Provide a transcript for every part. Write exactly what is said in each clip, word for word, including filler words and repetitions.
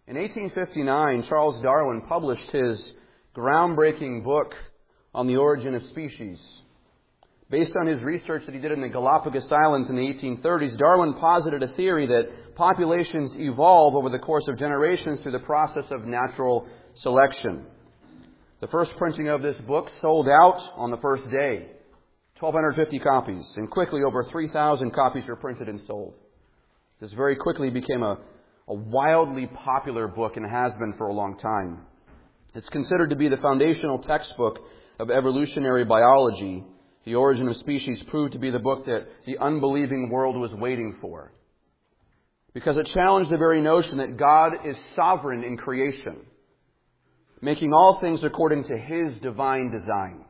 In eighteen fifty-nine, Charles Darwin published his groundbreaking book on the origin of species. Based on his research that he did in the Galapagos Islands in the eighteen thirties, Darwin posited a theory that populations evolve over the course of generations through the process of natural selection. The first printing of this book sold out on the first day, one thousand two hundred fifty copies, and quickly over three thousand copies were printed and sold. This very quickly became a, a wildly popular book and has been for a long time. It's considered to be the foundational textbook of evolutionary biology. The Origin of Species proved to be the book that the unbelieving world was waiting for, because it challenged the very notion that God is sovereign in creation, making all things according to His divine design.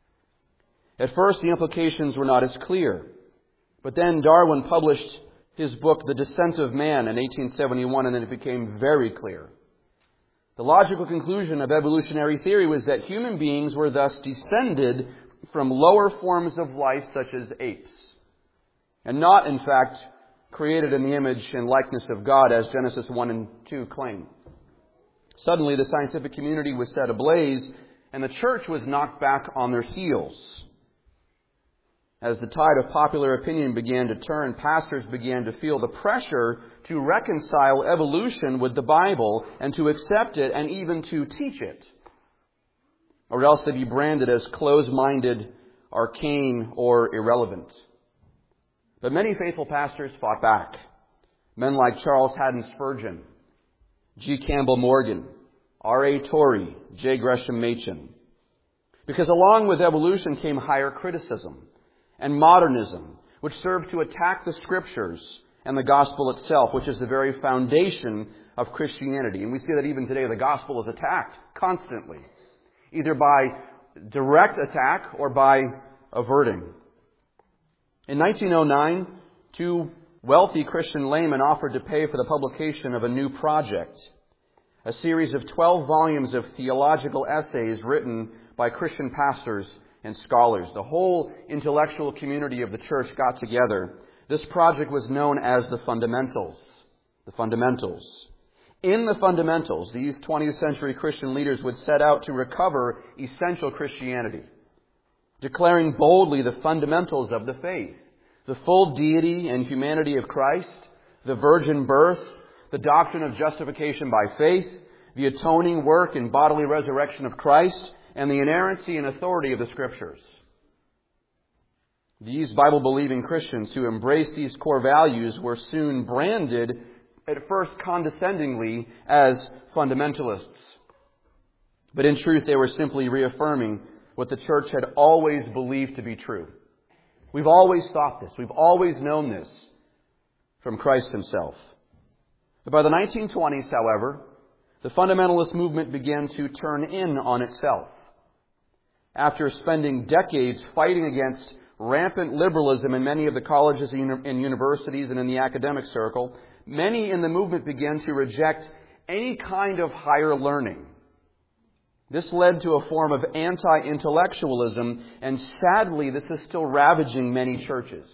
At first, the implications were not as clear, but then Darwin published his book, The Descent of Man, in eighteen seventy-one, and then it became very clear. The logical conclusion of evolutionary theory was that human beings were thus descended from lower forms of life such as apes, and not, in fact, created in the image and likeness of God, as Genesis one and two claim. Suddenly, the scientific community was set ablaze, and the church was knocked back on their heels. As the tide of popular opinion began to turn, pastors began to feel the pressure to reconcile evolution with the Bible and to accept it and even to teach it, or else they'd be branded as closed-minded, arcane, or irrelevant. But many faithful pastors fought back. Men like Charles Haddon Spurgeon, G. Campbell Morgan, R A Torrey, J. Gresham Machen. Because along with evolution came higher criticism and modernism, which served to attack the Scriptures and the gospel itself, which is the very foundation of Christianity. And we see that even today the gospel is attacked constantly, either by direct attack or by averting. In nineteen oh nine, two wealthy Christian laymen offered to pay for the publication of a new project, a series of twelve volumes of theological essays written by Christian pastors and scholars. The whole intellectual community of the church got together. This project was known as the Fundamentals. The Fundamentals. In the Fundamentals, these twentieth century Christian leaders would set out to recover essential Christianity, declaring boldly the fundamentals of the faith: the full deity and humanity of Christ, the virgin birth, the doctrine of justification by faith, the atoning work and bodily resurrection of Christ, and the inerrancy and authority of the Scriptures. These Bible-believing Christians who embraced these core values were soon branded, at first condescendingly, as fundamentalists. But in truth, they were simply reaffirming what the church had always believed to be true. We've always thought this. We've always known this from Christ Himself. But by the nineteen twenties, however, the fundamentalist movement began to turn in on itself. After spending decades fighting against rampant liberalism in many of the colleges and universities and in the academic circle, many in the movement began to reject any kind of higher learning. This led to a form of anti-intellectualism, and sadly, this is still ravaging many churches.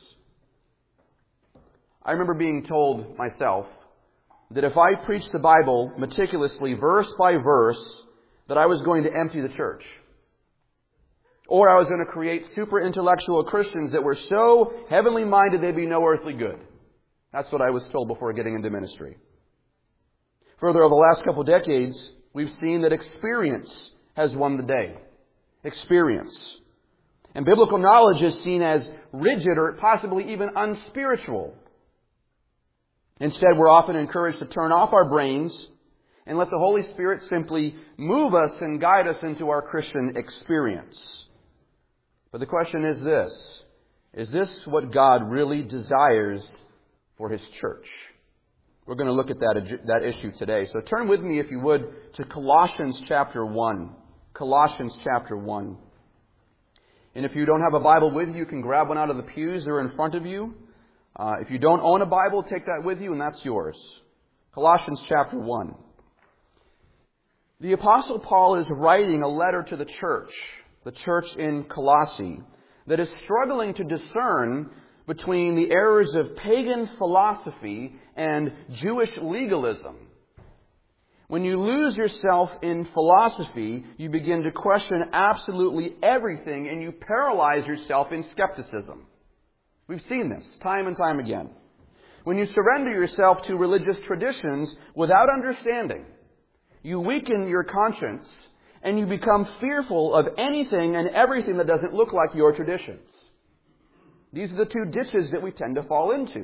I remember being told myself that if I preached the Bible meticulously, verse by verse, that I was going to empty the church. Or I was going to create super intellectual Christians that were so heavenly minded they'd be no earthly good. That's what I was told before getting into ministry. Further, over the last couple of decades, we've seen that experience has won the day. Experience. And biblical knowledge is seen as rigid or possibly even unspiritual. Instead, we're often encouraged to turn off our brains and let the Holy Spirit simply move us and guide us into our Christian experience. But the question is this: is this what God really desires for His church? We're going to look at that, that issue today. So turn with me, if you would, to Colossians chapter one. Colossians chapter one. And if you don't have a Bible with you, you can grab one out of the pews. They're in front of you. Uh, if you don't own a Bible, take that with you, and that's yours. Colossians chapter one. The Apostle Paul is writing a letter to the church, the church in Colossae, that is struggling to discern between the errors of pagan philosophy and Jewish legalism. When you lose yourself in philosophy, you begin to question absolutely everything and you paralyze yourself in skepticism. We've seen this time and time again. When you surrender yourself to religious traditions without understanding, you weaken your conscience and you become fearful of anything and everything that doesn't look like your traditions. These are the two ditches that we tend to fall into.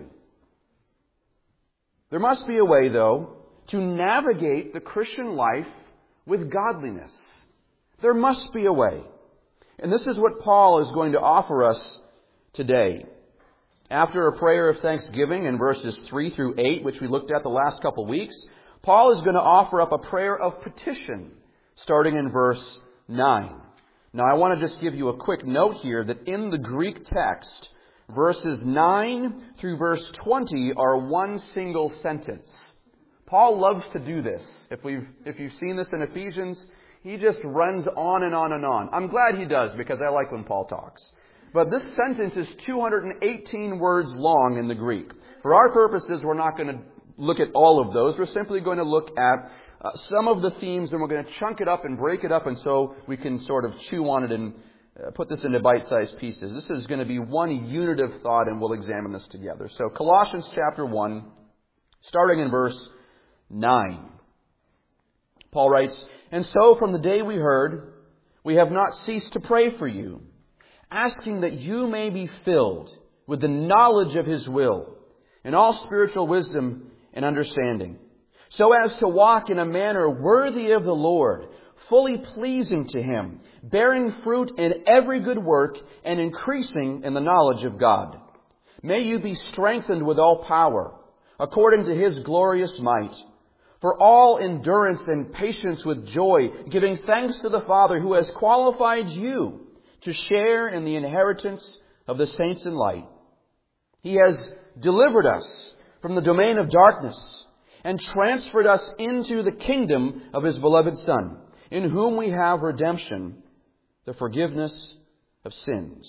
There must be a way, though, to navigate the Christian life with godliness. There must be a way. And this is what Paul is going to offer us today. After a prayer of thanksgiving in verses three through eight, which we looked at the last couple weeks, Paul is going to offer up a prayer of petition, starting in verse nine. Now, I want to just give you a quick note here that in the Greek text, verses nine through verse twenty are one single sentence. Paul loves to do this. If we've, if you've seen this in Ephesians, he just runs on and on and on. I'm glad he does because I like when Paul talks. But this sentence is two hundred eighteen words long in the Greek. For our purposes, we're not going to look at all of those. We're simply going to look at uh, some of the themes and we're going to chunk it up and break it up and so we can sort of chew on it and uh, put this into bite-sized pieces. This is going to be one unit of thought and we'll examine this together. So Colossians chapter one, starting in verse nine. Paul writes, "And so from the day we heard, we have not ceased to pray for you, asking that you may be filled with the knowledge of His will, in all spiritual wisdom and understanding, so as to walk in a manner worthy of the Lord, fully pleasing to Him, bearing fruit in every good work and increasing in the knowledge of God. May you be strengthened with all power, according to His glorious might, for all endurance and patience with joy, giving thanks to the Father who has qualified you to share in the inheritance of the saints in light. He has delivered us from the domain of darkness and transferred us into the kingdom of His beloved Son, in whom we have redemption, the forgiveness of sins."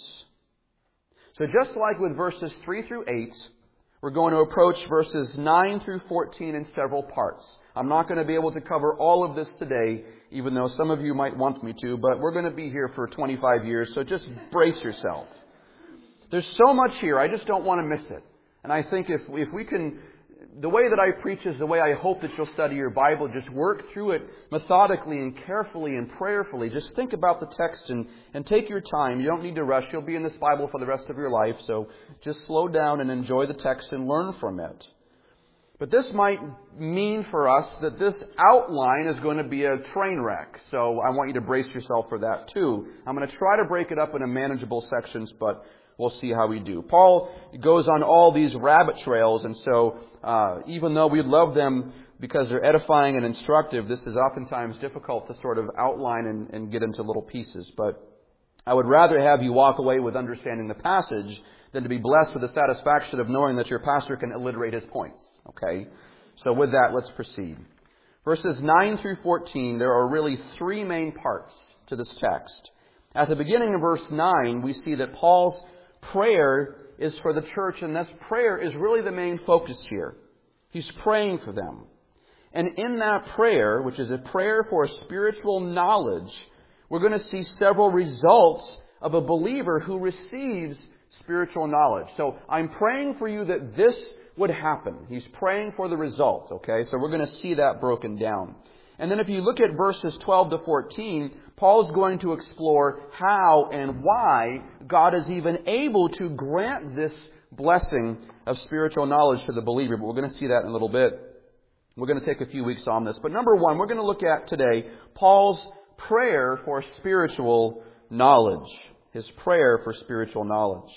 So just like with verses three through eight, we're going to approach verses nine through fourteen in several parts. I'm not going to be able to cover all of this today, even though some of you might want me to, but we're going to be here for twenty-five years, so just brace yourself. There's so much here, I just don't want to miss it. And I think if if we can, the way that I preach is the way I hope that you'll study your Bible. Just work through it methodically and carefully and prayerfully. Just think about the text and, and take your time. You don't need to rush. You'll be in this Bible for the rest of your life, so just slow down and enjoy the text and learn from it. But this might mean for us that this outline is going to be a train wreck. So I want you to brace yourself for that too. I'm going to try to break it up into manageable sections, but we'll see how we do. Paul goes on all these rabbit trails, and so uh, even though we love them because they're edifying and instructive, this is oftentimes difficult to sort of outline and, and get into little pieces. But I would rather have you walk away with understanding the passage than to be blessed with the satisfaction of knowing that your pastor can alliterate his points. Okay? So with that, let's proceed. Verses nine through fourteen, there are really three main parts to this text. At the beginning of verse nine, we see that Paul's prayer is for the church, and this prayer is really the main focus here. He's praying for them. And in that prayer, which is a prayer for spiritual knowledge, we're going to see several results of a believer who receives spiritual knowledge. So I'm praying for you that this would happen. He's praying for the result, okay? So we're going to see that broken down. And then if you look at verses twelve to fourteen, Paul's going to explore how and why God is even able to grant this blessing of spiritual knowledge to the believer. But we're going to see that in a little bit. We're going to take a few weeks on this. But number one, we're going to look at today Paul's prayer for spiritual knowledge. His prayer for spiritual knowledge.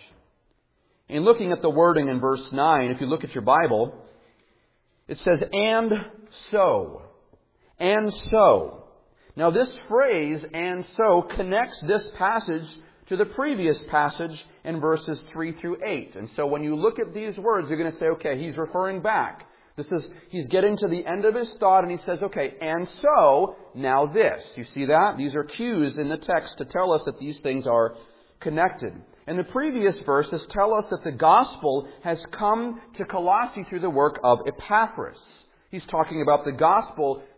In looking at the wording in verse nine, if you look at your Bible, it says, "and so." And so. Now this phrase, "and so," connects this passage to the previous passage in verses three through eight. And so when you look at these words, you're going to say, okay, he's referring back. This is, he's getting to the end of his thought and he says, okay, and so, now this. You see that? These are cues in the text to tell us that these things are connected. And the previous verses tell us that the gospel has come to Colossae through the work of Epaphras. He's talking about the gospel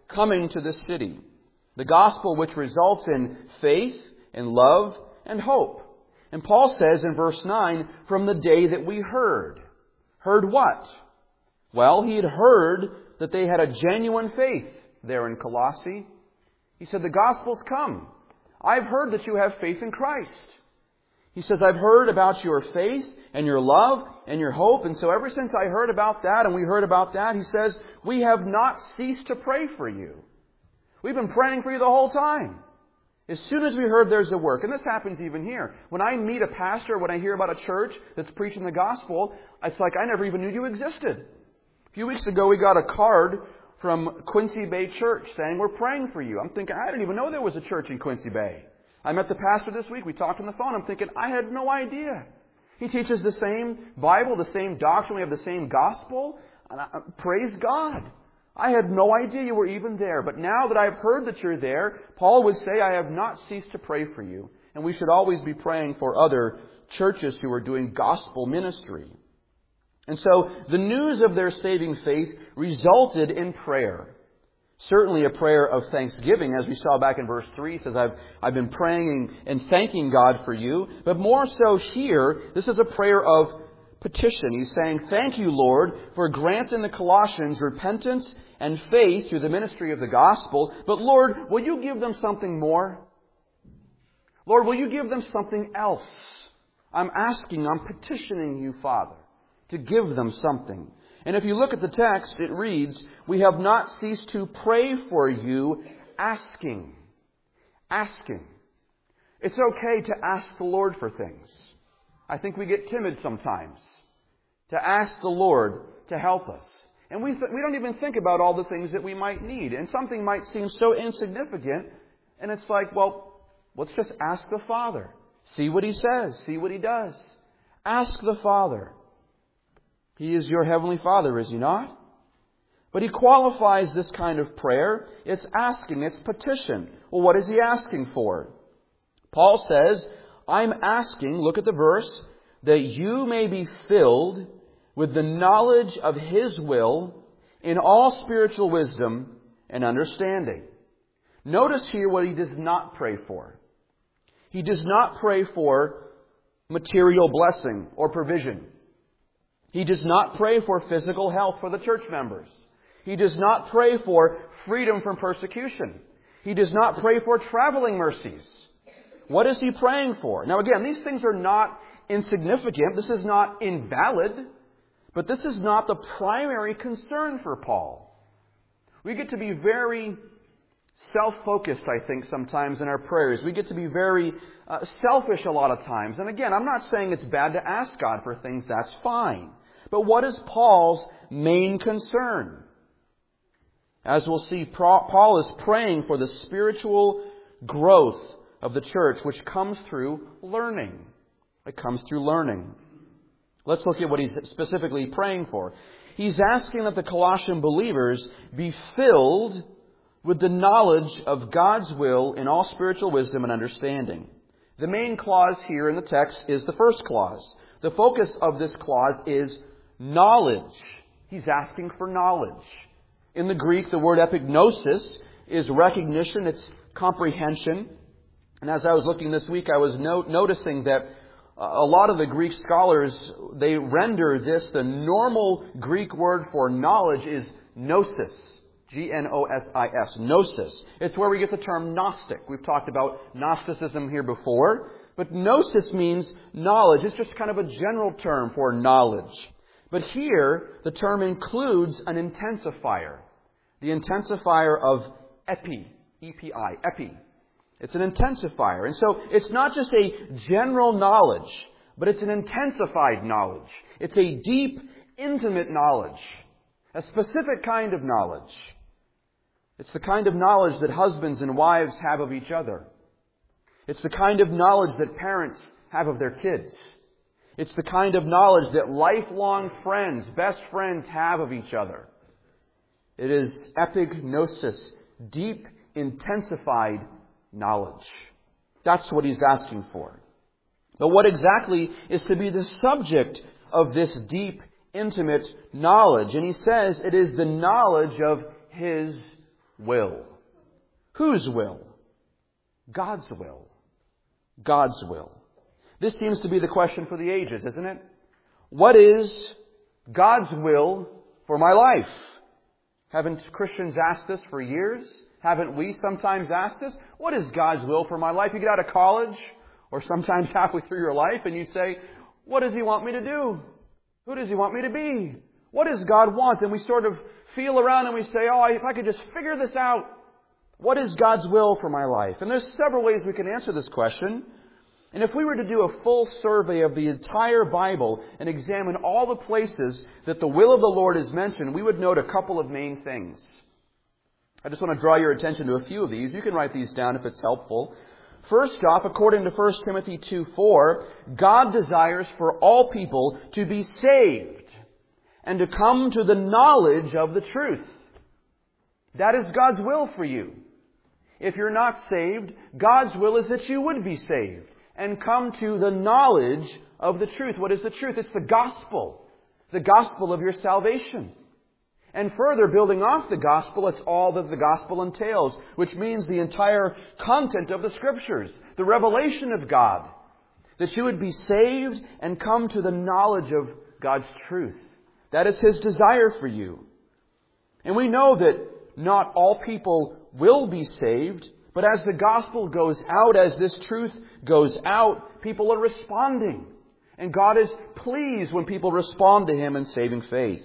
coming to this city. The gospel which results in faith and love and hope. And Paul says in verse nine, from the day that we heard. Heard what? Well, he had heard that they had a genuine faith there in Colossae. He said, the gospel's come. I've heard that you have faith in Christ. He says, I've heard about your faith and your love and your hope. And so ever since I heard about that and we heard about that, he says, we have not ceased to pray for you. We've been praying for you the whole time. As soon as we heard there's a work, and this happens even here. When I meet a pastor, when I hear about a church that's preaching the gospel, it's like I never even knew you existed. A few weeks ago we got a card from Quincy Bay Church saying, we're praying for you. I'm thinking, I didn't even know there was a church in Quincy Bay. I met the pastor this week. We talked on the phone. I'm thinking, I had no idea. He teaches the same Bible, the same doctrine. We have the same gospel. And I, praise God. I had no idea you were even there. But now that I've heard that you're there, Paul would say, I have not ceased to pray for you. And we should always be praying for other churches who are doing gospel ministry. And so the news of their saving faith resulted in prayer. Certainly a prayer of thanksgiving, as we saw back in verse three. It says, I've, I've been praying and thanking God for you. But more so here, this is a prayer of petition. He's saying, thank you, Lord, for granting the Colossians repentance and faith through the ministry of the gospel. But Lord, will you give them something more? Lord, will you give them something else? I'm asking, I'm petitioning you, Father, to give them something. And if you look at the text, it reads, we have not ceased to pray for you, asking. Asking. It's okay to ask the Lord for things. I think we get timid sometimes to ask the Lord to help us. And we, th- we don't even think about all the things that we might need. And something might seem so insignificant. And it's like, well, let's just ask the Father. See what He says. See what He does. Ask the Father. He is your Heavenly Father, is He not? But He qualifies this kind of prayer. It's asking, it's petition. Well, what is He asking for? Paul says, I'm asking, look at the verse, that you may be filled with the knowledge of His will in all spiritual wisdom and understanding. Notice here what he does not pray for. He does not pray for material blessing or provision. He does not pray for physical health for the church members. He does not pray for freedom from persecution. He does not pray for traveling mercies. What is he praying for? Now again, these things are not insignificant. This is not invalid. But this is not the primary concern for Paul. We get to be very self-focused, I think, sometimes in our prayers. We get to be very uh, selfish a lot of times. And again, I'm not saying it's bad to ask God for things. That's fine. But what is Paul's main concern? As we'll see, Paul is praying for the spiritual growth of the church, which comes through learning. It comes through learning. Let's look at what he's specifically praying for. He's asking that the Colossian believers be filled with the knowledge of God's will in all spiritual wisdom and understanding. The main clause here in the text is the first clause. The focus of this clause is knowledge. He's asking for knowledge. In the Greek, the word epignosis is recognition, it's comprehension. And as I was looking this week, I was no- noticing that a lot of the Greek scholars, they render this, the normal Greek word for knowledge is gnosis. G N O S I S. Gnosis. It's where we get the term Gnostic. We've talked about Gnosticism here before. But gnosis means knowledge. It's just kind of a general term for knowledge. But here, the term includes an intensifier. The intensifier of epi. E P I. Epi. It's an intensifier. And so it's not just a general knowledge, but it's an intensified knowledge. It's a deep, intimate knowledge. A specific kind of knowledge. It's the kind of knowledge that husbands and wives have of each other. It's the kind of knowledge that parents have of their kids. It's the kind of knowledge that lifelong friends, best friends have of each other. It is epignosis, deep, intensified knowledge. That's what he's asking for. But what exactly is to be the subject of this deep, intimate knowledge? And he says it is the knowledge of His will. Whose will? God's will. God's will. This seems to be the question for the ages, isn't it? What is God's will for my life? Haven't Christians asked this for years? Haven't we sometimes asked this? What is God's will for my life? You get out of college, or sometimes halfway through your life, and you say, what does He want me to do? Who does He want me to be? What does God want? And we sort of feel around and we say, oh, if I could just figure this out. What is God's will for my life? And there's several ways we can answer this question. And if we were to do a full survey of the entire Bible and examine all the places that the will of the Lord is mentioned, we would note a couple of main things. I just want to draw your attention to a few of these. You can write these down if it's helpful. First off, according to First Timothy two four, God desires for all people to be saved and to come to the knowledge of the truth. That is God's will for you. If you're not saved, God's will is that you would be saved and come to the knowledge of the truth. What is the truth? It's the gospel. The gospel of your salvation. And further, building off the gospel, it's all that the gospel entails, which means the entire content of the Scriptures, the revelation of God, that you would be saved and come to the knowledge of God's truth. That is His desire for you. And we know that not all people will be saved, but as the gospel goes out, as this truth goes out, people are responding. And God is pleased when people respond to Him in saving faith.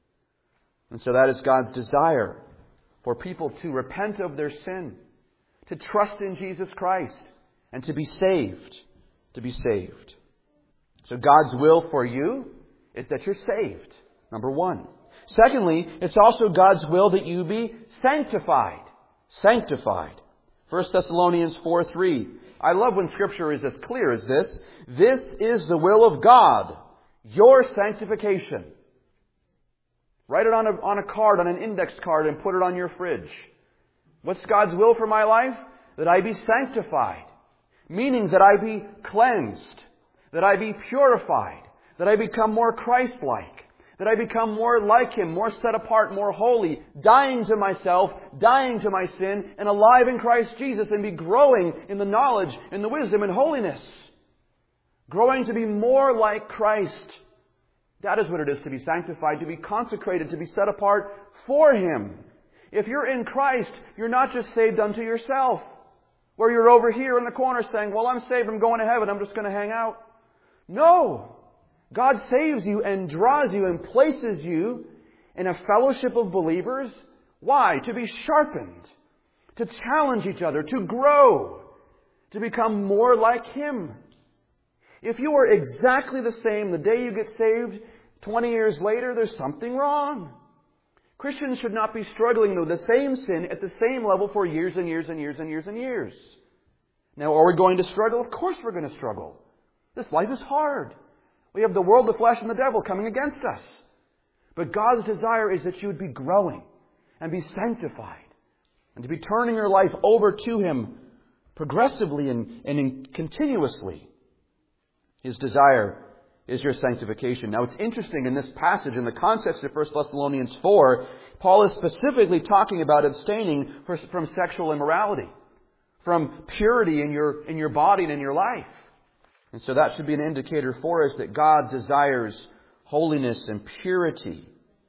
And so that is God's desire, for people to repent of their sin, to trust in Jesus Christ, and to be saved. To be saved. So God's will for you is that you're saved, number one. Secondly, it's also God's will that you be sanctified. Sanctified. First Thessalonians four three. I love when Scripture is as clear as this. This is the will of God, your sanctification. Write it on a, on a card, on an index card, and put it on your fridge. What's God's will for my life? That I be sanctified. Meaning that I be cleansed. That I be purified. That I become more Christ-like. That I become more like Him, more set apart, more holy. Dying to myself, dying to my sin, and alive in Christ Jesus, and be growing in the knowledge, in the wisdom, and holiness. Growing to be more like Christ. That is what it is to be sanctified, to be consecrated, to be set apart for Him. If you're in Christ, you're not just saved unto yourself, where you're over here in the corner saying, well, I'm saved, I'm going to heaven, I'm just going to hang out. No! God saves you and draws you and places you in a fellowship of believers. Why? To be sharpened, to challenge each other, to grow, to become more like Him. If you are exactly the same the day you get saved, twenty years later, there's something wrong. Christians should not be struggling with the same sin at the same level for years and years and years and years and years. Now, are we going to struggle? Of course we're going to struggle. This life is hard. We have the world, the flesh, and the devil coming against us. But God's desire is that you would be growing and be sanctified and to be turning your life over to Him progressively and, and in, continuously. His desire is your sanctification. Now, it's interesting in this passage, in the context of First Thessalonians four, Paul is specifically talking about abstaining from sexual immorality, from purity in your, in your body and in your life. And so that should be an indicator for us that God desires holiness and purity.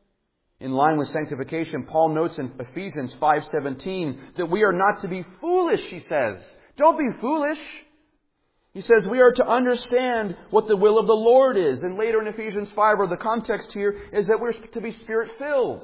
In line with sanctification, Paul notes in Ephesians five seventeen that we are not to be foolish, he says. Don't be foolish. He says we are to understand what the will of the Lord is. And later in Ephesians five, or the context here, is that we're to be Spirit-filled.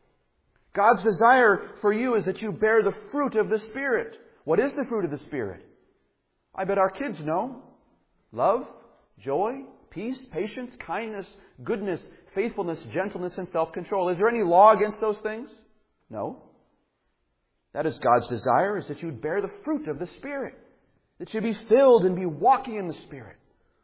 God's desire for you is that you bear the fruit of the Spirit. What is the fruit of the Spirit? I bet our kids know. Love, joy, peace, patience, kindness, goodness, faithfulness, gentleness, and self-control. Is there any law against those things? No. That is God's desire, is that you would bear the fruit of the Spirit. That you be filled and be walking in the Spirit.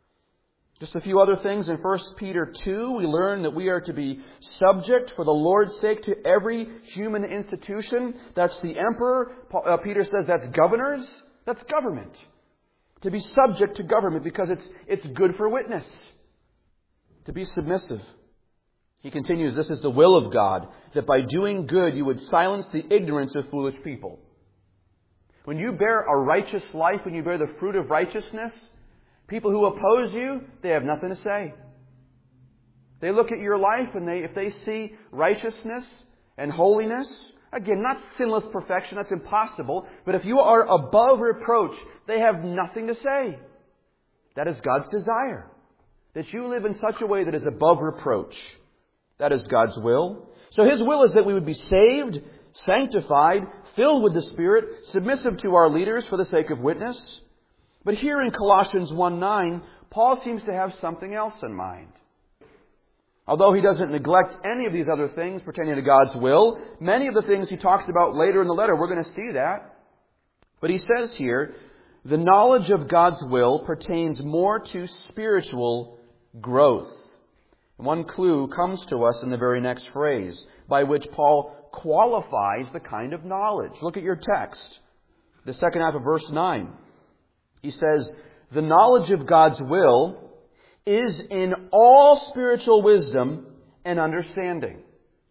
Just a few other things. In First Peter two, we learn that we are to be subject for the Lord's sake to every human institution. That's the emperor. Uh, Peter says that's governors. That's government. To be subject to government because it's, it's good for witness. To be submissive. He continues, this is the will of God, that by doing good you would silence the ignorance of foolish people. When you bear a righteous life, when you bear the fruit of righteousness, people who oppose you, they have nothing to say. They look at your life and they, if they see righteousness and holiness, again, not sinless perfection, that's impossible, but if you are above reproach, they have nothing to say. That is God's desire, that you live in such a way that is above reproach. That is God's will. So His will is that we would be saved, sanctified, filled with the Spirit, submissive to our leaders for the sake of witness. But here in Colossians one nine, Paul seems to have something else in mind. Although he doesn't neglect any of these other things pertaining to God's will, many of the things he talks about later in the letter, we're going to see that. But he says here, the knowledge of God's will pertains more to spiritual growth. One clue comes to us in the very next phrase, by which Paul qualifies the kind of knowledge. Look at your text, the second half of verse nine. He says, the knowledge of God's will is in all spiritual wisdom and understanding.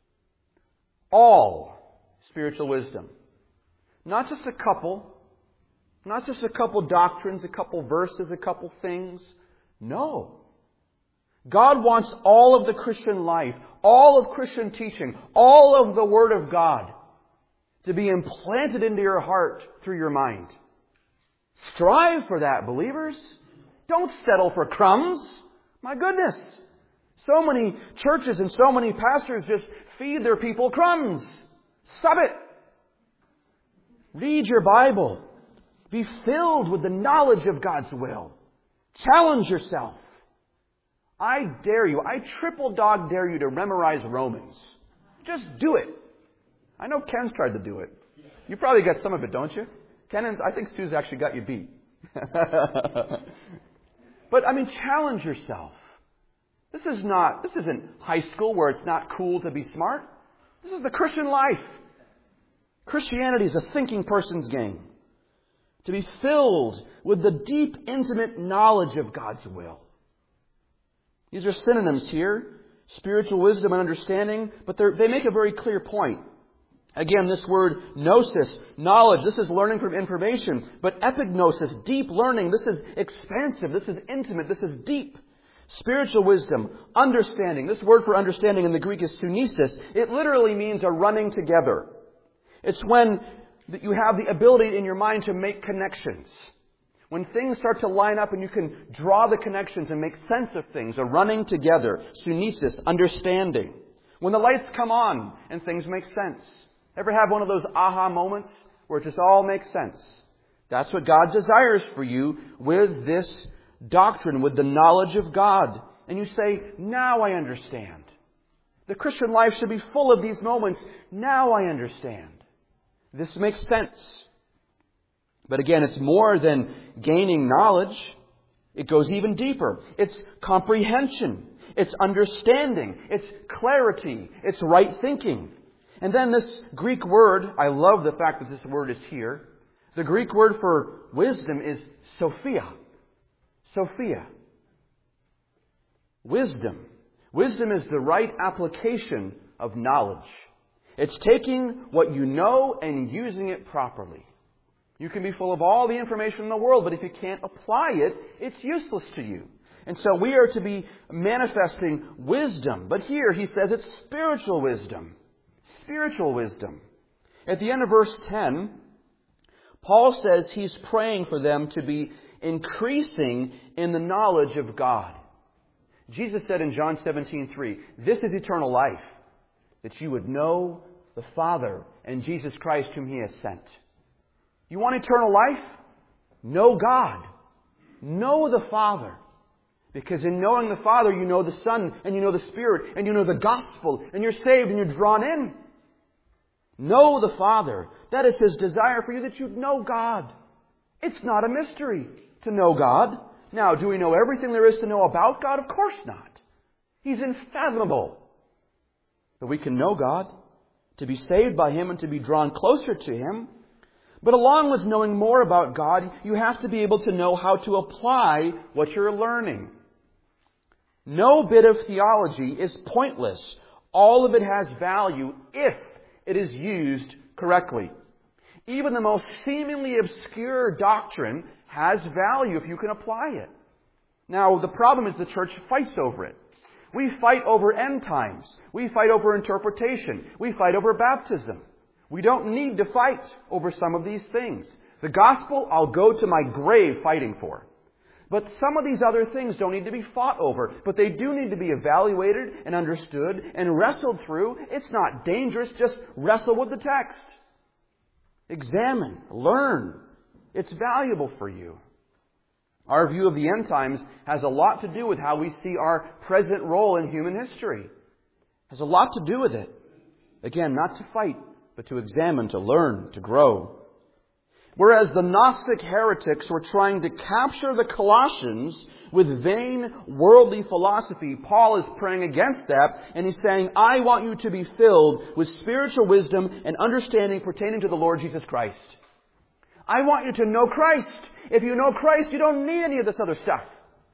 All spiritual wisdom. Not just a couple. Not just a couple doctrines, a couple verses, a couple things. No. God wants all of the Christian life, all of Christian teaching, all of the Word of God to be implanted into your heart through your mind. Strive for that, believers. Don't settle for crumbs. My goodness. So many churches and so many pastors just feed their people crumbs. Stop it. Read your Bible. Be filled with the knowledge of God's will. Challenge yourself. I dare you, I triple dog dare you to memorize Romans. Just do it. I know Ken's tried to do it. You probably got some of it, don't you? Ken, and I think Sue's actually got you beat. But, I mean, challenge yourself. This is not, this isn't high school where it's not cool to be smart. This is the Christian life. Christianity is a thinking person's game. To be filled with the deep, intimate knowledge of God's will. These are synonyms here. Spiritual wisdom and understanding. But they make a very clear point. Again, this word gnosis, knowledge, this is learning from information. But epignosis, deep learning, this is expansive, this is intimate, this is deep. Spiritual wisdom, understanding. This word for understanding in the Greek is sunesis. It literally means a running together. It's when you have the ability in your mind to make connections. When things start to line up and you can draw the connections and make sense of things, a running together, sunesis, understanding. When the lights come on and things make sense. Ever have one of those aha moments where it just all makes sense? That's what God desires for you with this doctrine, with the knowledge of God. And you say, now I understand. The Christian life should be full of these moments. Now I understand. This makes sense. But again, it's more than gaining knowledge. It goes even deeper. It's comprehension. It's understanding. It's clarity. It's right thinking. And then this Greek word, I love the fact that this word is here. The Greek word for wisdom is Sophia. Sophia. Wisdom. Wisdom is the right application of knowledge. It's taking what you know and using it properly. You can be full of all the information in the world, but if you can't apply it, it's useless to you. And so we are to be manifesting wisdom. But here he says it's spiritual wisdom. Spiritual wisdom. At the end of verse ten, Paul says he's praying for them to be increasing in the knowledge of God. Jesus said in John seventeen three, this is eternal life, that you would know the Father and Jesus Christ whom He has sent. You want eternal life? Know God. Know the Father. Because in knowing the Father, you know the Son, and you know the Spirit, and you know the gospel, and you're saved, and you're drawn in. Know the Father. That is His desire for you, that you know God. It's not a mystery to know God. Now, do we know everything there is to know about God? Of course not. He's unfathomable. But we can know God, to be saved by Him, and to be drawn closer to Him. But along with knowing more about God, you have to be able to know how to apply what you're learning. No bit of theology is pointless All of it has value if it is used correctly. Even the most seemingly obscure doctrine has value if you can apply it. Now, the problem is the church fights over it. We fight over end times. We fight over interpretation. We fight over baptism. We don't need to fight over some of these things. The gospel, I'll go to my grave fighting for. But some of these other things don't need to be fought over. But they do need to be evaluated and understood and wrestled through. It's not dangerous. Just wrestle with the text. Examine. Learn. It's valuable for you. Our view of the end times has a lot to do with how we see our present role in human history. It has a lot to do with it. Again, not to fight, but to examine, to learn, to grow. Whereas the Gnostic heretics were trying to capture the Colossians with vain worldly philosophy, Paul is praying against that, and he's saying, I want you to be filled with spiritual wisdom and understanding pertaining to the Lord Jesus Christ. I want you to know Christ. If you know Christ, you don't need any of this other stuff.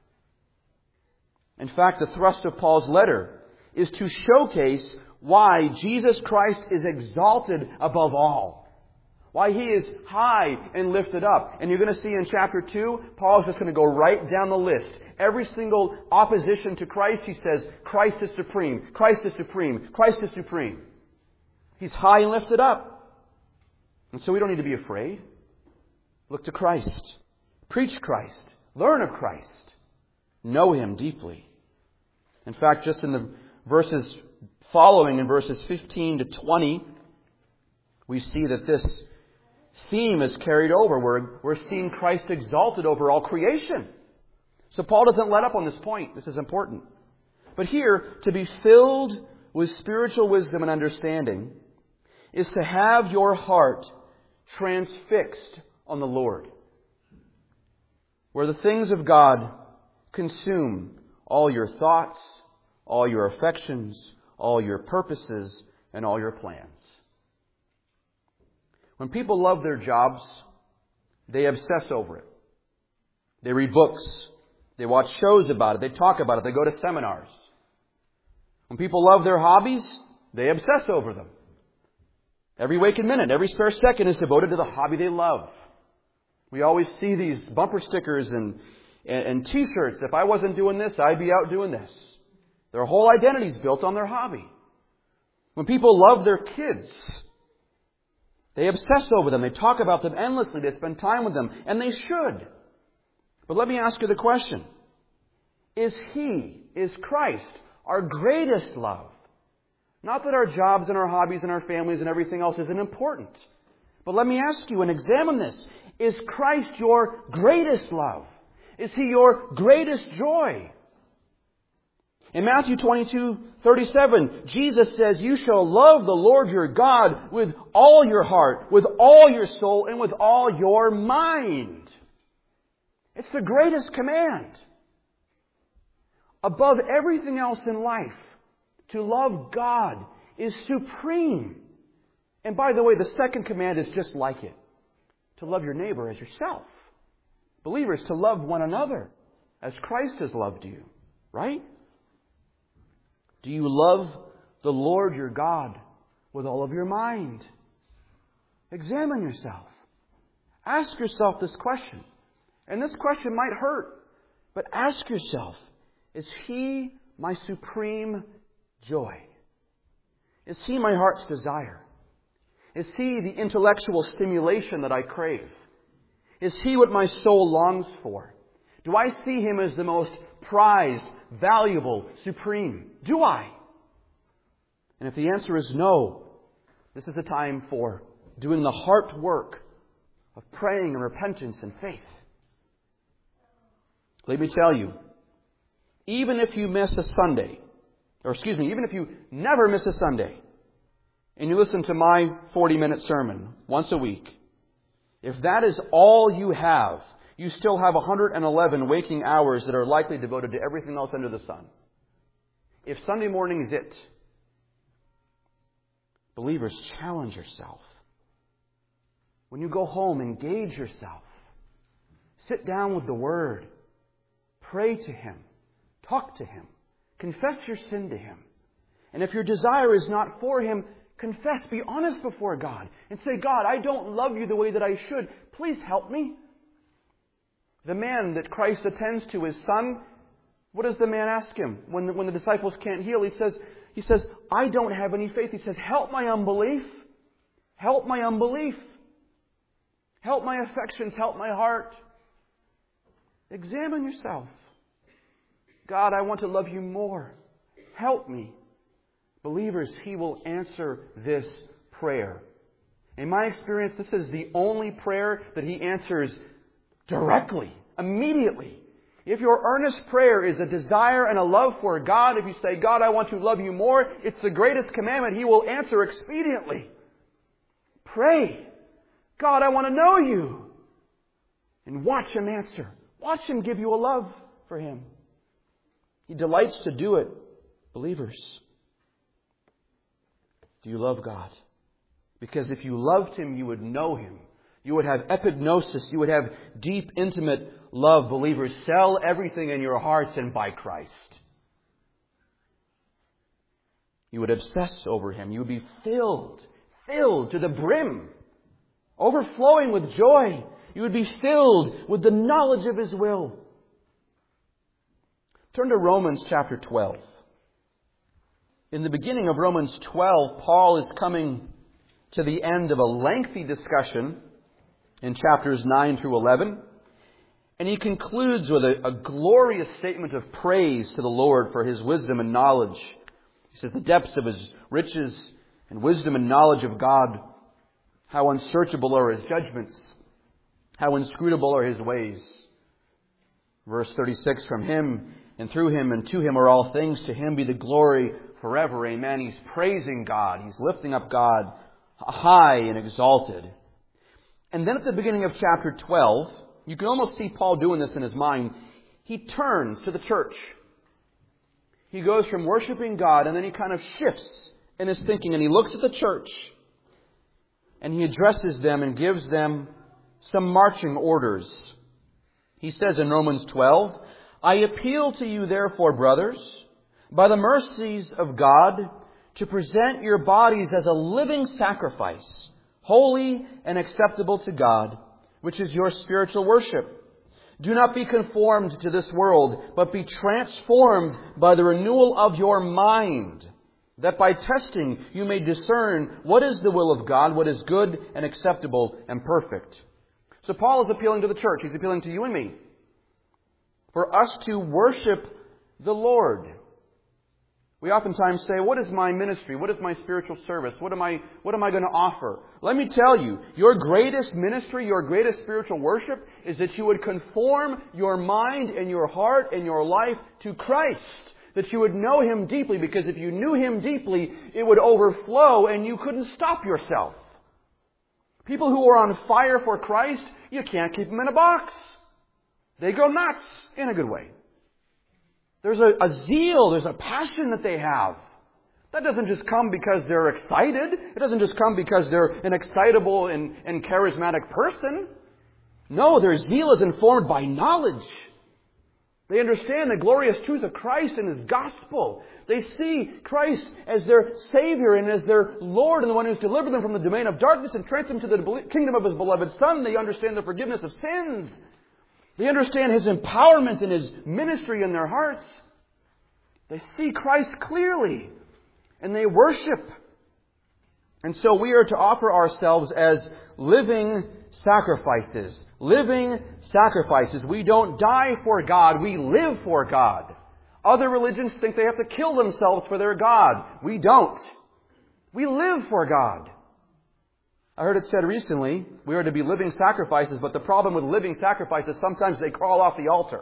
In fact, the thrust of Paul's letter is to showcase why Jesus Christ is exalted above all. Why He is high and lifted up. And you're going to see in chapter two, Paul is just going to go right down the list. Every single opposition to Christ, he says, Christ is supreme, Christ is supreme, Christ is supreme. He's high and lifted up. And so we don't need to be afraid. Look to Christ. Preach Christ. Learn of Christ. Know Him deeply. In fact, just in the verses following, in verses fifteen to twenty, we see that this theme is carried over. We're, we're seeing Christ exalted over all creation. So Paul doesn't let up on this point. This is important. But here, to be filled with spiritual wisdom and understanding is to have your heart transfixed on the Lord, where the things of God consume all your thoughts, all your affections, all your purposes, and all your plans. When people love their jobs, they obsess over it. They read books. They watch shows about it. They talk about it. They go to seminars. When people love their hobbies, they obsess over them. Every waking minute, every spare second is devoted to the hobby they love. We always see these bumper stickers and, and, and T-shirts. If I wasn't doing this, I'd be out doing this. Their whole identity is built on their hobby. When people love their kids, they obsess over them. They talk about them endlessly. They spend time with them. And they should. But let me ask you the question. Is He, is Christ, our greatest love? Not that our jobs and our hobbies and our families and everything else isn't important. But let me ask you and examine this. Is Christ your greatest love? Is He your greatest joy? In Matthew twenty-two thirty-seven, Jesus says, you shall love the Lord your God with all your heart, with all your soul, and with all your mind. It's the greatest command. Above everything else in life, to love God is supreme. And by the way, the second command is just like it. To love your neighbor as yourself. Believers, to love one another as Christ has loved you. Right? Do you love the Lord your God with all of your mind? Examine yourself. Ask yourself this question. And this question might hurt. But ask yourself, is He my supreme joy? Is He my heart's desire? Is He the intellectual stimulation that I crave? Is He what my soul longs for? Do I see Him as the most prized, valuable, supreme? Do I? And if the answer is no, this is a time for doing the heart work of praying and repentance and faith. Let me tell you, even if you miss a Sunday, or excuse me, even if you never miss a Sunday, and you listen to my forty-minute sermon once a week, if that is all you have, you still have one hundred eleven waking hours that are likely devoted to everything else under the sun. If Sunday morning is it, believers, challenge yourself. When you go home, engage yourself. Sit down with the Word. Pray to Him. Talk to Him. Confess your sin to Him. And if your desire is not for Him, confess, be honest before God, and say, God, I don't love You the way that I should. Please help me. The man that Christ attends to, his son, what does the man ask him when the, when the disciples can't heal? He says, he says, I don't have any faith. He says, help my unbelief. Help my unbelief. Help my affections. Help my heart. Examine yourself. God, I want to love You more. Help me. Believers, He will answer this prayer. In my experience, this is the only prayer that He answers directly, immediately. If your earnest prayer is a desire and a love for God, if you say, God, I want to love You more, it's the greatest commandment. He will answer expediently. Pray. God, I want to know You. And watch Him answer. Watch Him give you a love for Him. He delights to do it. Believers, do you love God? Because if you loved Him, you would know Him. You would have epignosis. You would have deep, intimate love. Believers, sell everything in your hearts and buy Christ. You would obsess over Him. You would be filled, filled to the brim, overflowing with joy. You would be filled with the knowledge of His will. Turn to Romans chapter twelve. In the beginning of Romans twelve, Paul is coming to the end of a lengthy discussion in chapters nine through eleven. And he concludes with a, a glorious statement of praise to the Lord for His wisdom and knowledge. He says, the depths of His riches and wisdom and knowledge of God, how unsearchable are His judgments, how inscrutable are His ways. Verse thirty-six, from Him and through Him and to Him are all things. To Him be the glory forever. Amen. He's praising God. He's lifting up God high and exalted. And then at the beginning of chapter twelve, you can almost see Paul doing this in his mind. He turns to the church. He goes from worshiping God and then he kind of shifts in his thinking and he looks at the church and he addresses them and gives them some marching orders. He says in Romans twelve, I appeal to you therefore, brothers, by the mercies of God, to present your bodies as a living sacrifice, holy and acceptable to God, which is your spiritual worship. Do not be conformed to this world, but be transformed by the renewal of your mind, that by testing you may discern what is the will of God, what is good and acceptable and perfect. So Paul is appealing to the church. He's appealing to you and me for us to worship the Lord. We oftentimes say, what is my ministry? What is my spiritual service? What am I, what am I going to offer? Let me tell you, your greatest ministry, your greatest spiritual worship is that you would conform your mind and your heart and your life to Christ. That you would know Him deeply, because if you knew Him deeply, it would overflow and you couldn't stop yourself. People who are on fire for Christ, you can't keep them in a box. They go nuts in a good way. There's a, a zeal, there's a passion that they have. That doesn't just come because they're excited. It doesn't just come because they're an excitable and, and charismatic person. No, their zeal is informed by knowledge. They understand the glorious truth of Christ and His gospel. They see Christ as their Savior and as their Lord and the one who's delivered them from the domain of darkness and transferred them to the kingdom of His beloved Son. They understand the forgiveness of sins. They understand His empowerment and His ministry in their hearts. They see Christ clearly and they worship. And so we are to offer ourselves as living sacrifices. Living sacrifices. We don't die for God, we live for God. Other religions think they have to kill themselves for their God. We don't. We live for God. I heard it said recently, we are to be living sacrifices, but the problem with living sacrifices, sometimes they crawl off the altar.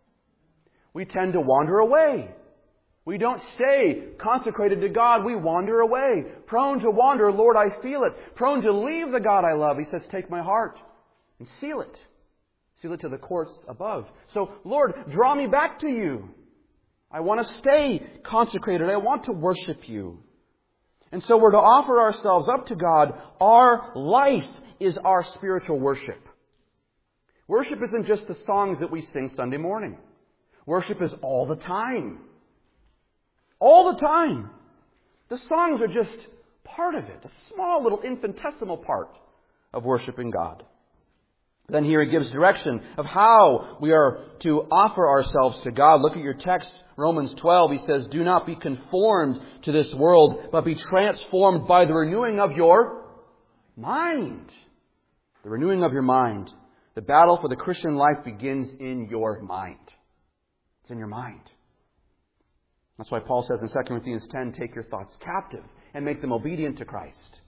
We tend to wander away. We don't stay consecrated to God. We wander away. Prone to wander, Lord, I feel it. Prone to leave the God I love. He says, take my heart and seal it. Seal it to the courts above. So, Lord, draw me back to You. I want to stay consecrated. I want to worship You. And so we're to offer ourselves up to God. Our life is our spiritual worship. Worship isn't just the songs that we sing Sunday morning. Worship is all the time. All the time. The songs are just part of it, a small little infinitesimal part of worshiping God. Then here he gives direction of how we are to offer ourselves to God. Look at your text, Romans twelve. He says, do not be conformed to this world, but be transformed by the renewing of your mind. The renewing of your mind. The battle for the Christian life begins in your mind. It's in your mind. That's why Paul says in Second Corinthians ten, take your thoughts captive and make them obedient to Christ.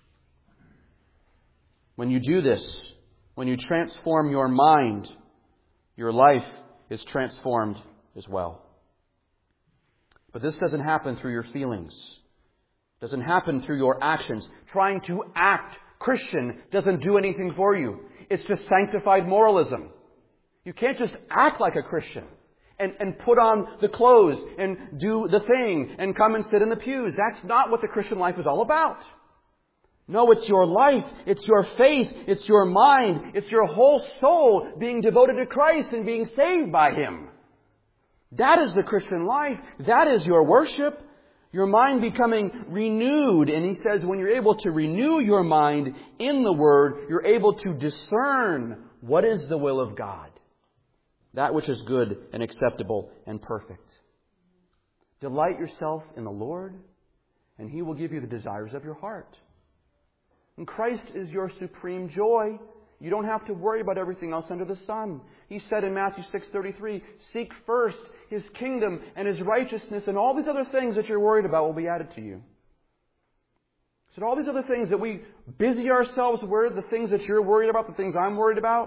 When you do this, when you transform your mind, your life is transformed as well. But this doesn't happen through your feelings. It doesn't happen through your actions. Trying to act Christian doesn't do anything for you. It's just sanctified moralism. You can't just act like a Christian and, and put on the clothes and do the thing and come and sit in the pews. That's not what the Christian life is all about. No, it's your life, it's your faith, it's your mind, it's your whole soul being devoted to Christ and being saved by Him. That is the Christian life. That is your worship. Your mind becoming renewed. And he says when you're able to renew your mind in the Word, you're able to discern what is the will of God. That which is good and acceptable and perfect. Delight yourself in the Lord, and He will give you the desires of your heart. And Christ is your supreme joy. You don't have to worry about everything else under the sun. He said in Matthew six thirty-three, seek first His kingdom and His righteousness, and all these other things that you're worried about will be added to you. He said all these other things that we busy ourselves with, the things that you're worried about, the things I'm worried about,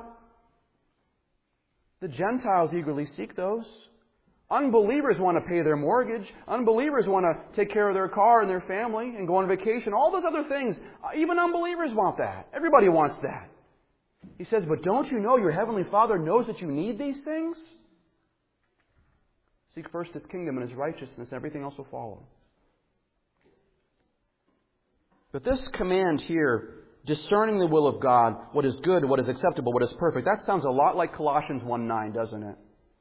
the Gentiles eagerly seek those. Unbelievers want to pay their mortgage. Unbelievers want to take care of their car and their family and go on vacation. All those other things. Even unbelievers want that. Everybody wants that. He says, but don't you know your Heavenly Father knows that you need these things? Seek first His kingdom and His righteousness, and everything else will follow. But this command here, discerning the will of God, what is good, what is acceptable, what is perfect, that sounds a lot like Colossians one nine, doesn't it?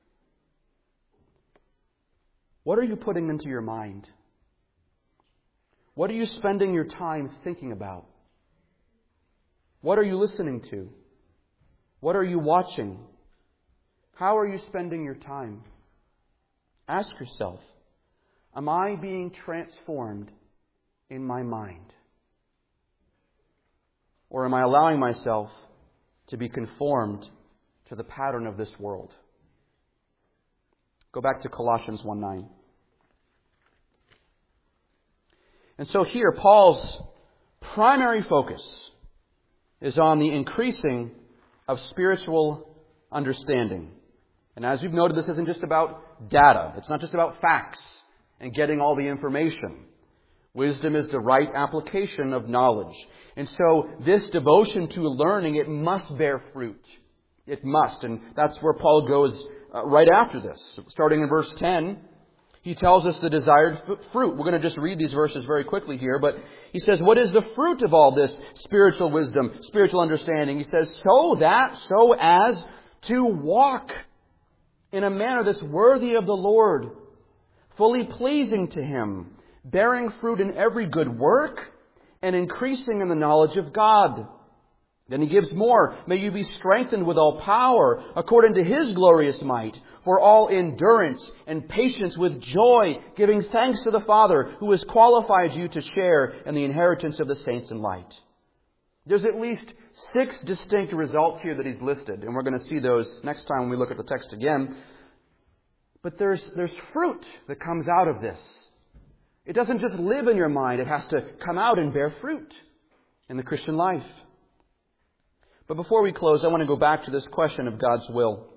What are you putting into your mind? What are you spending your time thinking about? What are you listening to? What are you watching? How are you spending your time? Ask yourself, am I being transformed in my mind? Or am I allowing myself to be conformed to the pattern of this world? Go back to Colossians one nine. And so here, Paul's primary focus is on the increasing of spiritual understanding. And as we've noted, this isn't just about data. It's not just about facts and getting all the information. Wisdom is the right application of knowledge. And so this devotion to learning, it must bear fruit. It must. And that's where Paul goes uh, right after this. Starting in verse ten, he tells us the desired f- fruit. We're going to just read these verses very quickly here. But he says, what is the fruit of all this spiritual wisdom, spiritual understanding? He says, so that, so as to walk in a manner that's worthy of the Lord, fully pleasing to Him, bearing fruit in every good work, and increasing in the knowledge of God. Then he gives more. May you be strengthened with all power, according to His glorious might, for all endurance and patience with joy, giving thanks to the Father, who has qualified you to share in the inheritance of the saints in light. There's at least six distinct results here that he's listed, and we're going to see those next time when we look at the text again. But there's, there's fruit that comes out of this. It doesn't just live in your mind. It has to come out and bear fruit in the Christian life. But before we close, I want to go back to this question of God's will.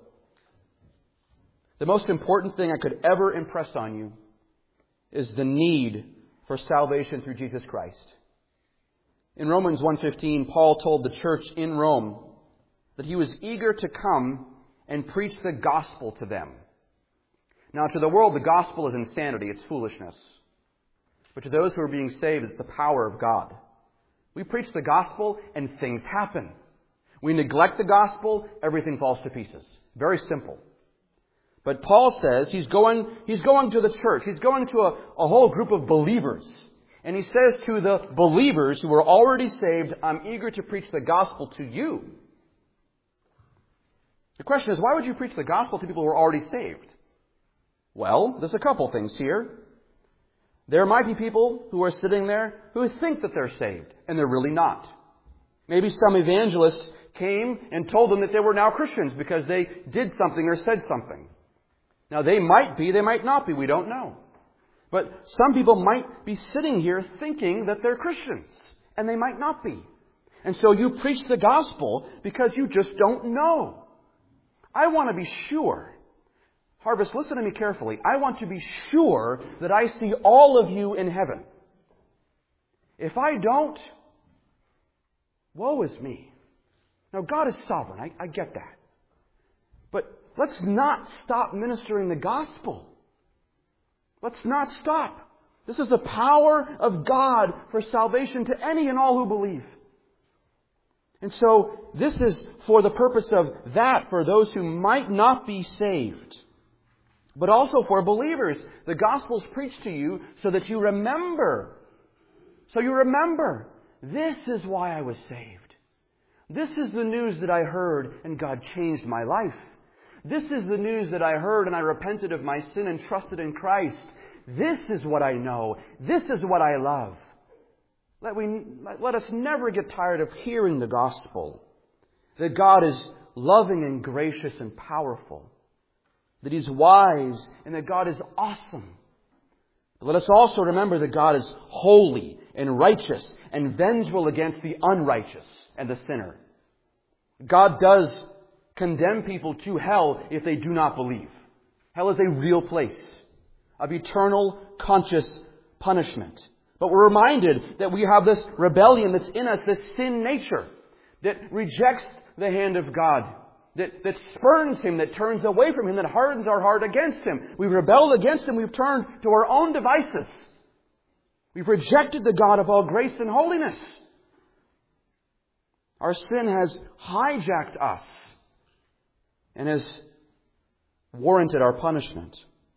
The most important thing I could ever impress on you is the need for salvation through Jesus Christ. In Romans one fifteen, Paul told the church in Rome that he was eager to come and preach the gospel to them. Now, to the world, the gospel is insanity. It's foolishness. But to those who are being saved, it's the power of God. We preach the gospel and things happen. We neglect the gospel, everything falls to pieces. Very simple. But Paul says he's going, he's going to the church. He's going to a, a whole group of believers. And he says to the believers who are already saved, I'm eager to preach the gospel to you. The question is, why would you preach the gospel to people who are already saved? Well, there's a couple things here. There might be people who are sitting there who think that they're saved, and they're really not. Maybe some evangelists came and told them that they were now Christians because they did something or said something. Now, they might be, they might not be, we don't know. But some people might be sitting here thinking that they're Christians, and they might not be. And so you preach the gospel because you just don't know. I want to be sure. Harvest, listen to me carefully. I want to be sure that I see all of you in heaven. If I don't, woe is me. Now, God is sovereign. I, I get that. But let's not stop ministering the gospel. Let's not stop. This is the power of God for salvation to any and all who believe. And so this is for the purpose of that, for those who might not be saved. But also for believers. The gospel is preached to you so that you remember. So you remember, this is why I was saved. This is the news that I heard and God changed my life. This is the news that I heard and I repented of my sin and trusted in Christ. This is what I know. This is what I love. Let, we, let us never get tired of hearing the gospel. That God is loving and gracious and powerful. That He's wise and that God is awesome. But let us also remember that God is holy and righteous and vengeful against the unrighteous and the sinner. God does condemn people to hell if they do not believe. Hell is a real place of eternal conscious punishment. But we're reminded that we have this rebellion that's in us, this sin nature that rejects the hand of God, that, that spurns Him, that turns away from Him, that hardens our heart against Him. We've rebelled against Him. We've turned to our own devices. We've rejected the God of all grace and holiness. Our sin has hijacked us and has warranted our punishment.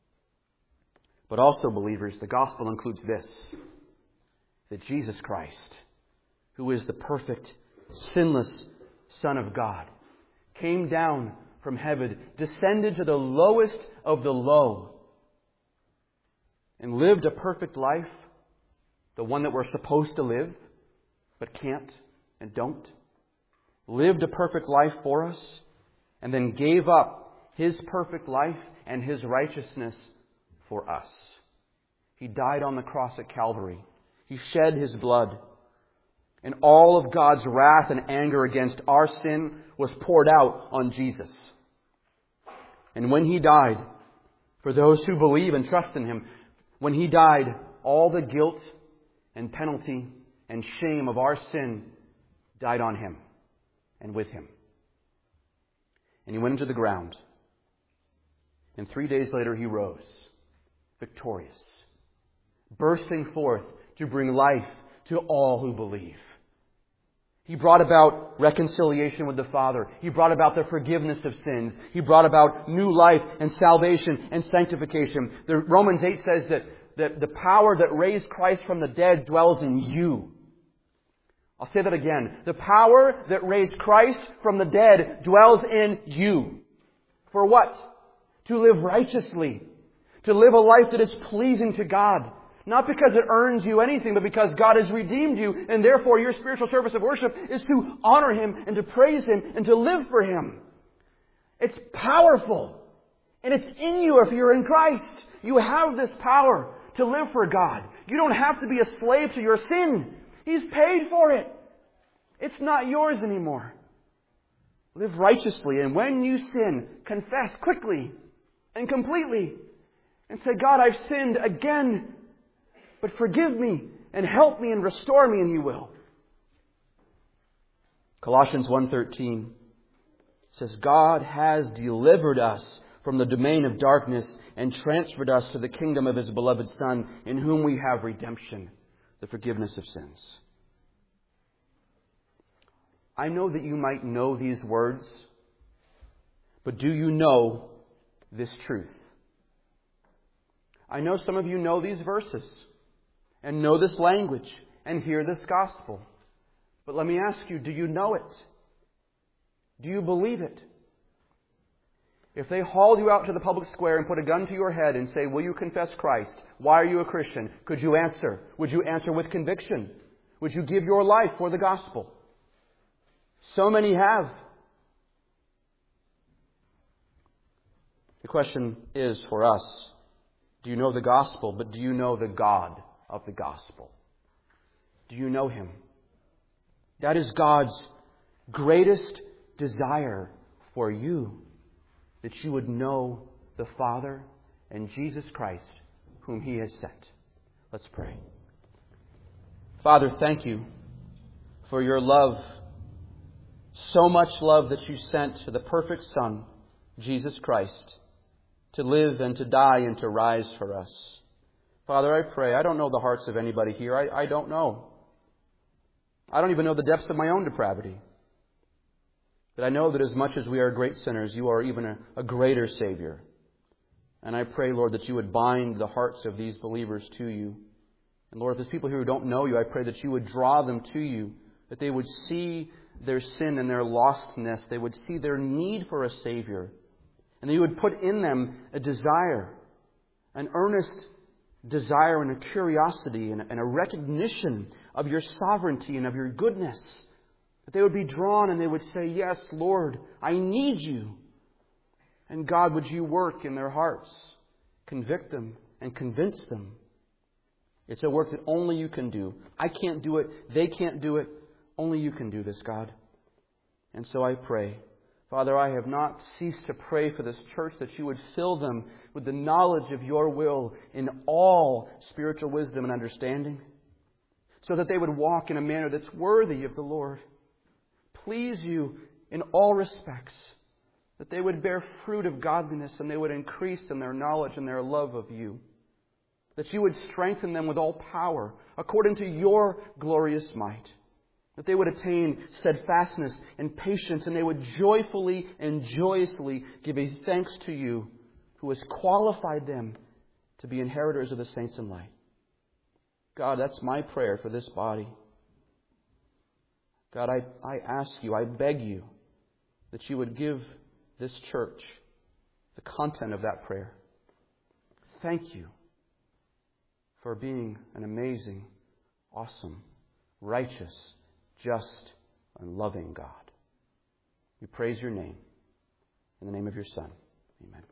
But also, believers, the gospel includes this, that Jesus Christ, who is the perfect, sinless Son of God, came down from heaven, descended to the lowest of the low, and lived a perfect life, the one that we're supposed to live, but can't and don't. Lived a perfect life for us, and then gave up His perfect life and His righteousness for us. He died on the cross at Calvary. He shed His blood. And all of God's wrath and anger against our sin was poured out on Jesus. And when He died, for those who believe and trust in Him, when He died, all the guilt and penalty and shame of our sin died on Him and with Him. And He went into the ground. And three days later He rose, victorious, bursting forth to bring life to all who believe. He brought about reconciliation with the Father. He brought about the forgiveness of sins. He brought about new life and salvation and sanctification. The Romans eight says that, that the power that raised Christ from the dead dwells in you. I'll say that again. The power that raised Christ from the dead dwells in you. For what? To live righteously. To live a life that is pleasing to God. Not because it earns you anything, but because God has redeemed you, and therefore your spiritual service of worship is to honor Him and to praise Him and to live for Him. It's powerful. And it's in you if you're in Christ. You have this power to live for God. You don't have to be a slave to your sin. He's paid for it. It's not yours anymore. Live righteously, and when you sin, confess quickly and completely and say, God, I've sinned again. But forgive me and help me and restore me, and He will. Colossians one thirteen says, God has delivered us from the domain of darkness and transferred us to the kingdom of His beloved Son, in whom we have redemption, the forgiveness of sins. I know that you might know these words, but do you know this truth? I know some of you know these verses. and know this language and hear this gospel. But let me ask you, do you know it? Do you believe it? If they hauled you out to the public square and put a gun to your head and say, will you confess Christ? Why are you a Christian? Could you answer? Would you answer with conviction? Would you give your life for the gospel? So many have. The question is for us, do you know the gospel, but do you know the God of the gospel? Do you know Him? That is God's greatest desire for you, that you would know the Father and Jesus Christ, whom He has sent. Let's pray. Father, thank you for your love, so much love that you sent to the perfect Son, Jesus Christ, to live and to die and to rise for us. Father, I pray, I don't know the hearts of anybody here. I, I don't know. I don't even know the depths of my own depravity. But I know that as much as we are great sinners, you are even a, a greater Savior. And I pray, Lord, that you would bind the hearts of these believers to you. And Lord, if there's people here who don't know you, I pray that you would draw them to you, that they would see their sin and their lostness. They would see their need for a Savior. And that you would put in them a desire, an earnest desire and a curiosity and a recognition of your sovereignty and of your goodness. That they would be drawn and they would say, yes, Lord, I need you. And God, would you work in their hearts, convict them and convince them. It's a work that only you can do. I can't do it. They can't do it. Only you can do this, God. And so I pray, Father, I have not ceased to pray for this church that you would fill them with the knowledge of your will in all spiritual wisdom and understanding, so that they would walk in a manner that's worthy of the Lord, please you in all respects, that they would bear fruit of godliness and they would increase in their knowledge and their love of you, that you would strengthen them with all power according to your glorious might, that they would attain steadfastness and patience, and they would joyfully and joyously give a thanks to you who has qualified them to be inheritors of the saints in light. God, that's my prayer for this body. God, I, I ask you, I beg you, that you would give this church the content of that prayer. Thank you for being an amazing, awesome, righteous, just, and loving God. We praise your name. In the name of your Son. Amen.